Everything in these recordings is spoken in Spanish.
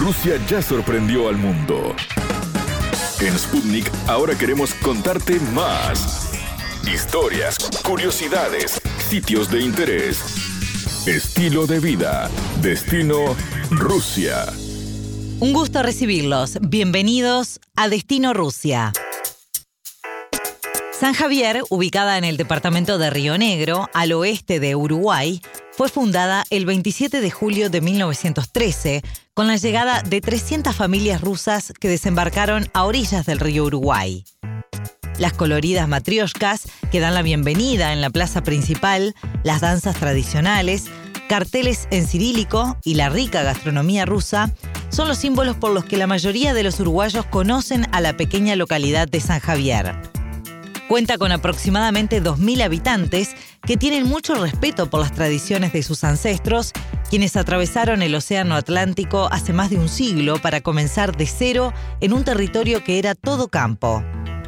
Rusia ya sorprendió al mundo. En Sputnik ahora queremos contarte más. Historias, curiosidades, sitios de interés, estilo de vida, destino Rusia. Un gusto recibirlos. Bienvenidos a Destino Rusia. San Javier, ubicada en el departamento de Río Negro, al oeste de Uruguay, fue fundada el 27 de julio de 1913 con la llegada de 300 familias rusas que desembarcaron a orillas del río Uruguay. Las coloridas matrioshkas que dan la bienvenida en la plaza principal, las danzas tradicionales, carteles en cirílico y la rica gastronomía rusa son los símbolos por los que la mayoría de los uruguayos conocen a la pequeña localidad de San Javier. Cuenta con aproximadamente 2.000 habitantes que tienen mucho respeto por las tradiciones de sus ancestros, quienes atravesaron el Océano Atlántico hace más de un siglo para comenzar de cero en un territorio que era todo campo.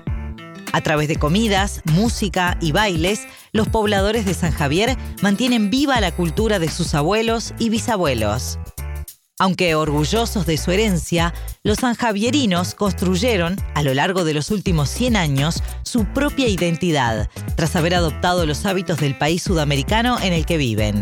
A través de comidas, música y bailes, los pobladores de San Javier mantienen viva la cultura de sus abuelos y bisabuelos. Aunque orgullosos de su herencia, los sanjavierinos construyeron, a lo largo de los últimos 100 años, su propia identidad, tras haber adoptado los hábitos del país sudamericano en el que viven.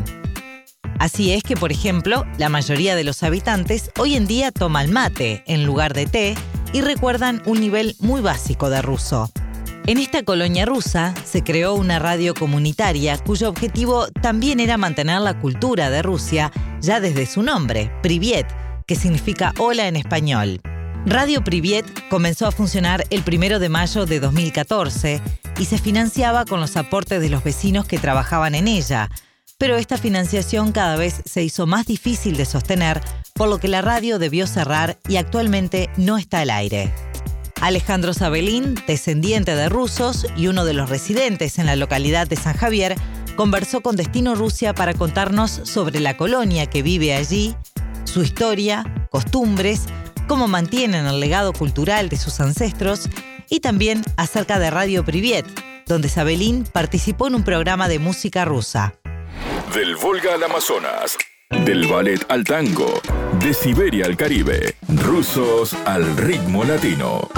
Así es que, por ejemplo, la mayoría de los habitantes hoy en día toman mate en lugar de té y recuerdan un nivel muy básico de ruso. En esta colonia rusa se creó una radio comunitaria cuyo objetivo también era mantener la cultura de Rusia ya desde su nombre, Priviet, que significa hola en español. Radio Priviet comenzó a funcionar el 1 de mayo de 2014 y se financiaba con los aportes de los vecinos que trabajaban en ella, pero esta financiación cada vez se hizo más difícil de sostener, por lo que la radio debió cerrar y actualmente no está al aire. Alejandro Sabelín, descendiente de rusos y uno de los residentes en la localidad de San Javier, conversó con Destino Rusia para contarnos sobre la colonia que vive allí, su historia, costumbres, cómo mantienen el legado cultural de sus ancestros y también acerca de Radio Priviet, donde Sabelín participó en un programa de música rusa. Del Volga al Amazonas, del ballet al tango, de Siberia al Caribe, rusos al ritmo latino.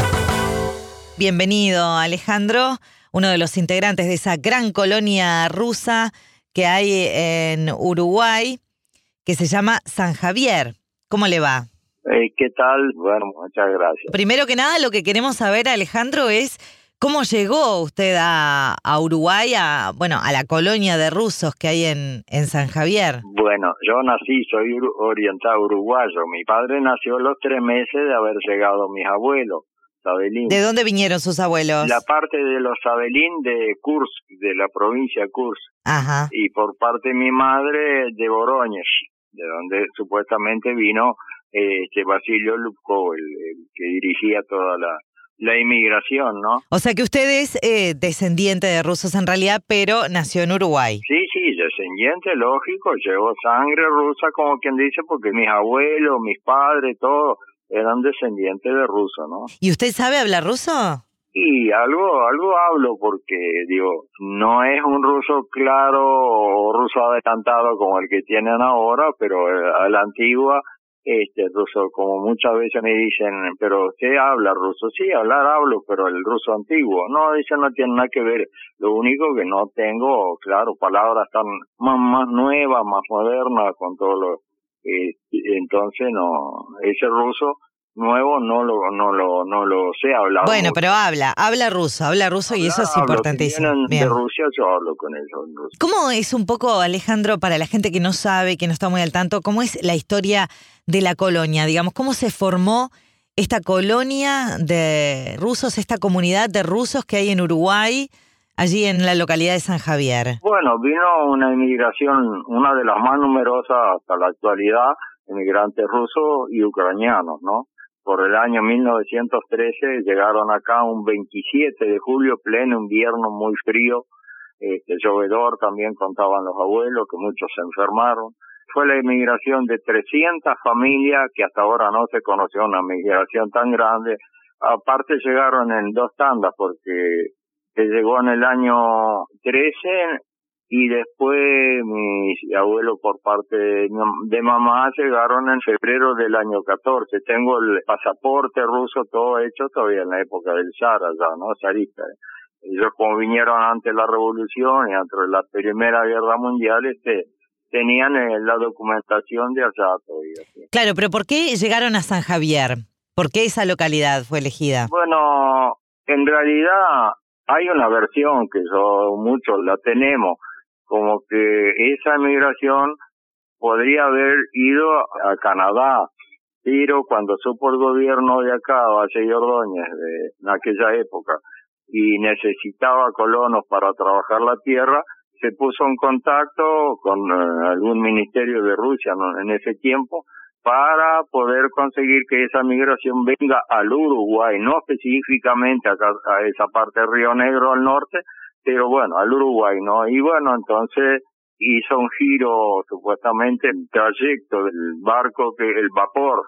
Bienvenido, Alejandro, uno de los integrantes de esa gran colonia rusa que hay en Uruguay, que se llama San Javier. ¿Cómo le va? ¿Qué tal? Bueno, muchas gracias. Primero que nada, lo que queremos saber, Alejandro, es cómo llegó usted a Uruguay, a la colonia de rusos que hay en San Javier. Bueno, yo nací, soy orientado uruguayo. Mi padre nació a los 3 meses de haber llegado mis abuelos, Sabelín. ¿De dónde vinieron sus abuelos? La parte de los Sabelín de Kursk, de la provincia de Kursk. Ajá. Y por parte de mi madre de Vorónezh, de donde supuestamente vino Basilio Lubkov, el que dirigía toda la inmigración, ¿no? O sea que usted es descendiente de rusos en realidad, pero nació en Uruguay. Sí, descendiente, lógico, llevo sangre rusa, como quien dice, porque mis abuelos, mis padres, todos eran descendientes de rusos, ¿no? ¿Y usted sabe hablar ruso? Y algo hablo, porque, no es un ruso claro o ruso adelantado como el que tienen ahora, pero a la antigua, ruso, como muchas veces me dicen, pero usted habla ruso. Sí, hablo, pero el ruso antiguo. No, dice, no tiene nada que ver. Lo único que no tengo, claro, palabras tan más nuevas, más modernas, con todo lo, entonces no, ese ruso nuevo no lo sé hablar. Bueno, pero habla ruso y eso es importantísimo. Si vienen de Rusia, yo hablo con ellos en ruso. ¿Cómo es un poco, Alejandro, para la gente que no sabe, que no está muy al tanto, cómo es la historia de la colonia? Digamos, ¿cómo se formó esta colonia de rusos, esta comunidad de rusos que hay en Uruguay, allí en la localidad de San Javier? Bueno, vino una inmigración, una de las más numerosas hasta la actualidad, inmigrantes rusos y ucranianos, ¿no? Por el año 1913 llegaron acá un 27 de julio, pleno invierno, muy frío, llovedor, también contaban los abuelos, que muchos se enfermaron. Fue la inmigración de 300 familias, que hasta ahora no se conoció una migración tan grande. Aparte llegaron en 2 tandas, porque se llegó en el año 13 y después mis abuelos por parte de mamá llegaron en febrero del año 14. Tengo el pasaporte ruso todo hecho todavía en la época del zar allá, ¿no? Zarista. Ellos como vinieron antes de la revolución y antes de la Primera Guerra Mundial, tenían la documentación de allá todavía. ¿Sí? Claro, pero ¿por qué llegaron a San Javier? ¿Por qué esa localidad fue elegida? Bueno, en realidad hay una versión que muchos la tenemos, como que esa migración podría haber ido a Canadá, pero cuando supo el gobierno de acá, Valle y Ordóñez, en aquella época, y necesitaba colonos para trabajar la tierra, se puso en contacto con algún ministerio de Rusia, ¿no?, en ese tiempo, para poder conseguir que esa migración venga al Uruguay, no específicamente acá, a esa parte de Río Negro al norte, pero bueno, al Uruguay, ¿no? Y bueno, entonces hizo un giro, supuestamente, el trayecto del barco, el vapor,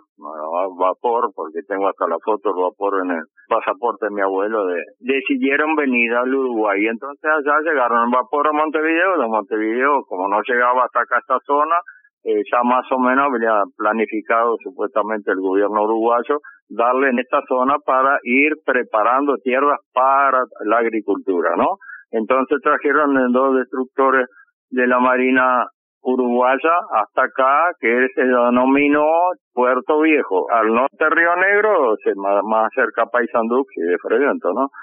porque tengo hasta la foto del vapor en el pasaporte de mi abuelo, decidieron venir al Uruguay, y entonces allá llegaron en vapor a Montevideo, de Montevideo, como no llegaba hasta acá esta zona, ya más o menos había planificado supuestamente el gobierno uruguayo darle en esta zona para ir preparando tierras para la agricultura, ¿no? Entonces trajeron 2 destructores de la Marina uruguaya hasta acá, que se denominó Puerto Viejo, al norte de Río Negro, más cerca a Paysandú que de Frevento, ¿no?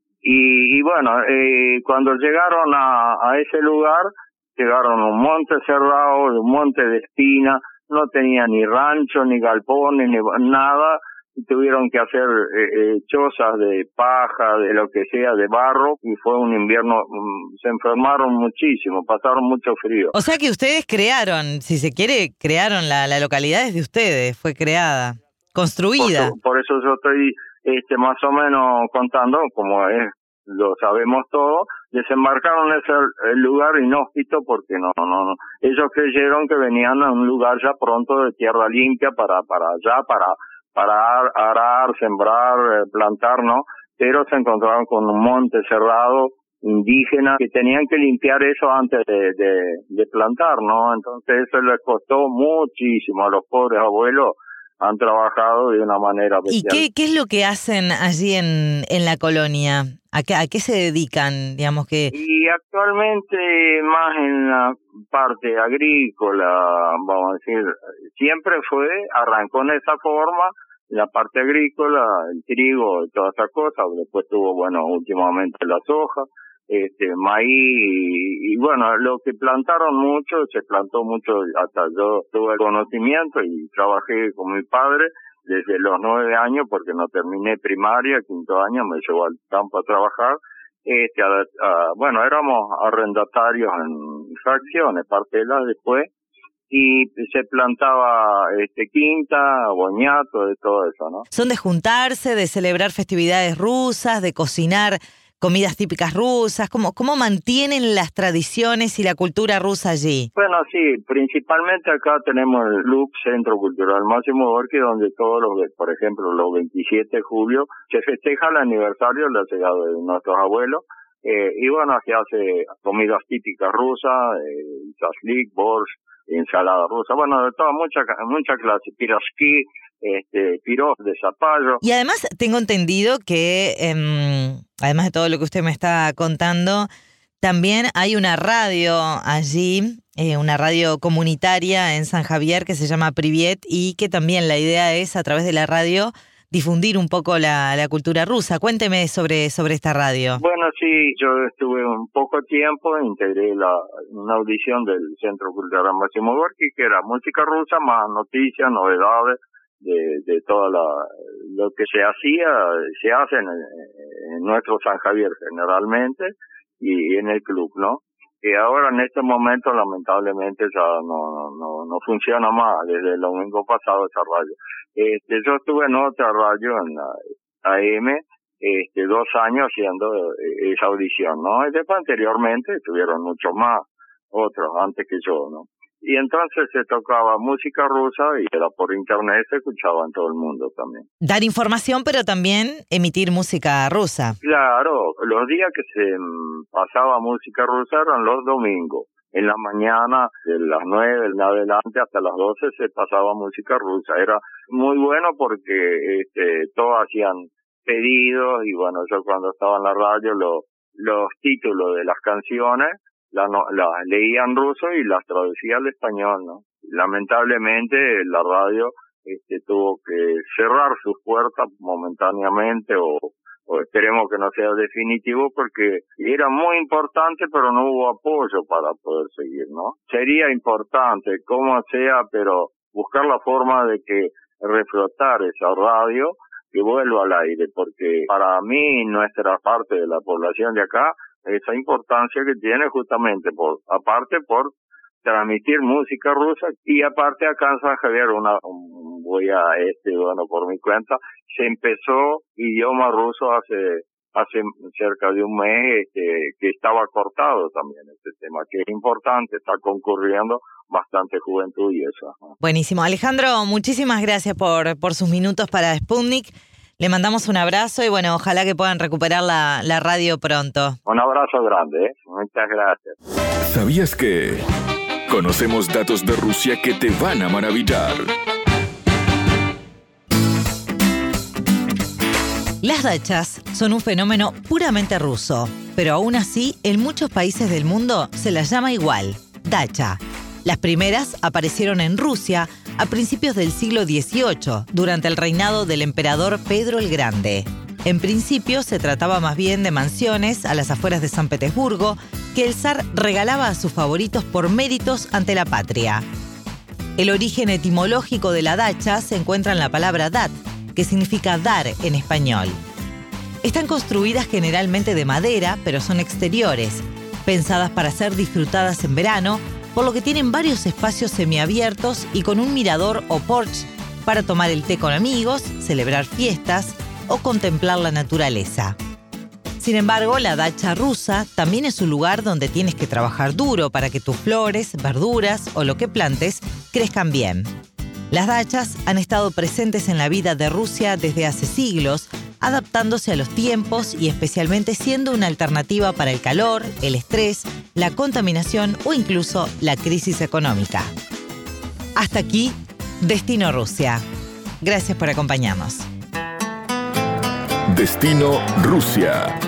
Y bueno, cuando llegaron a ese lugar, llegaron a un monte cerrado, un monte de espina, no tenía ni rancho, ni galpones, ni nada, y tuvieron que hacer chozas de paja, de lo que sea, de barro, y fue un invierno, se enfermaron muchísimo, pasaron mucho frío. O sea que ustedes crearon, si se quiere, crearon la localidad es de ustedes, fue creada, construida. Por eso yo estoy más o menos contando, como lo sabemos todo, desembarcaron en ese lugar inhóspito porque no. Ellos creyeron que venían a un lugar ya pronto de tierra limpia para arar, sembrar, plantar, ¿no? Pero se encontraron con un monte cerrado, indígena, que tenían que limpiar eso antes de plantar, ¿no? Entonces eso les costó muchísimo a los pobres abuelos. Han trabajado de una manera bestial. ¿Y qué es lo que hacen allí en la colonia? ¿A qué se dedican, digamos que? Y actualmente más en la parte agrícola, vamos a decir, siempre arrancó en esa forma, la parte agrícola, el trigo y todas esas cosas, después tuvo, bueno, últimamente la soja, maíz, y bueno, lo que plantaron mucho, se plantó mucho, hasta yo tuve el conocimiento y trabajé con mi padre desde los 9 años, porque no terminé primaria, 5º año me llevó al campo a trabajar, bueno, éramos arrendatarios en fracciones, parcelas después, y se plantaba quinta, boñato, de todo eso, ¿no? Son de juntarse, de celebrar festividades rusas, de cocinar comidas típicas rusas. ¿Cómo mantienen las tradiciones y la cultura rusa allí? Bueno, sí, principalmente acá tenemos el Club Centro Cultural Máximo Gorki, donde por ejemplo, los 27 de julio se festeja el aniversario de la llegada de nuestros abuelos. Y bueno, aquí hace comidas típicas rusas, shashlik, borscht, ensalada rusa, bueno, de toda mucha clase, pirashki, pirog de zapallo. Y además tengo entendido que, además de todo lo que usted me está contando, también hay una radio allí, una radio comunitaria en San Javier que se llama Priviet, y que también la idea es, a través de la radio, difundir un poco la cultura rusa. Cuénteme sobre esta radio. Bueno, sí, yo estuve un poco tiempo, integré una audición del Centro Cultural Máximo Gorki, que era música rusa, más noticias, novedades, de todo lo que se hace en nuestro San Javier generalmente, y en el club, ¿no? Que ahora en este momento lamentablemente ya no funciona más, desde el domingo pasado esa radio. Yo estuve en otra radio, en la AM, 2 años haciendo esa audición, ¿no? Y después anteriormente estuvieron muchos más, otros antes que yo, ¿no? y entonces se tocaba música rusa y era por internet, se escuchaba en todo el mundo también. Dar información, pero también emitir música rusa. Claro, los días que se pasaba música rusa eran los domingos. En la mañana, de las 9 en adelante hasta las 12 se pasaba música rusa. Era muy bueno porque todos hacían pedidos y bueno, yo cuando estaba en la radio los títulos de las canciones las leía en ruso y las traducía al español, ¿no? Lamentablemente la radio tuvo que cerrar sus puertas momentáneamente o esperemos que no sea definitivo porque era muy importante pero no hubo apoyo para poder seguir, ¿no? Sería importante, como sea, pero buscar la forma de que reflotar esa radio que vuelva al aire, porque para mí, nuestra parte de la población de acá, esa importancia que tiene justamente aparte por transmitir música rusa y aparte acá en San Javier voy a por mi cuenta, se empezó idioma ruso hace cerca de un mes que estaba cortado también este tema, que es importante, está concurriendo bastante juventud y eso. Buenísimo. Alejandro, muchísimas gracias por sus minutos para Sputnik. Le mandamos un abrazo y bueno, ojalá que puedan recuperar la radio pronto. Un abrazo grande, muchas gracias. ¿Sabías que conocemos datos de Rusia que te van a maravillar? Las dachas son un fenómeno puramente ruso, pero aún así en muchos países del mundo se las llama igual, dacha. Las primeras aparecieron en Rusia a principios del siglo XVIII, durante el reinado del emperador Pedro el Grande. En principio se trataba más bien de mansiones a las afueras de San Petersburgo que el zar regalaba a sus favoritos por méritos ante la patria. El origen etimológico de la dacha se encuentra en la palabra dat, que significa dar en español. Están construidas generalmente de madera, pero son exteriores, pensadas para ser disfrutadas en verano, por lo que tienen varios espacios semiabiertos y con un mirador o porche para tomar el té con amigos, celebrar fiestas o contemplar la naturaleza. Sin embargo, la dacha rusa también es un lugar donde tienes que trabajar duro para que tus flores, verduras o lo que plantes crezcan bien. Las dachas han estado presentes en la vida de Rusia desde hace siglos, adaptándose a los tiempos y especialmente siendo una alternativa para el calor, el estrés, la contaminación o incluso la crisis económica. Hasta aquí, Destino Rusia. Gracias por acompañarnos. Destino Rusia.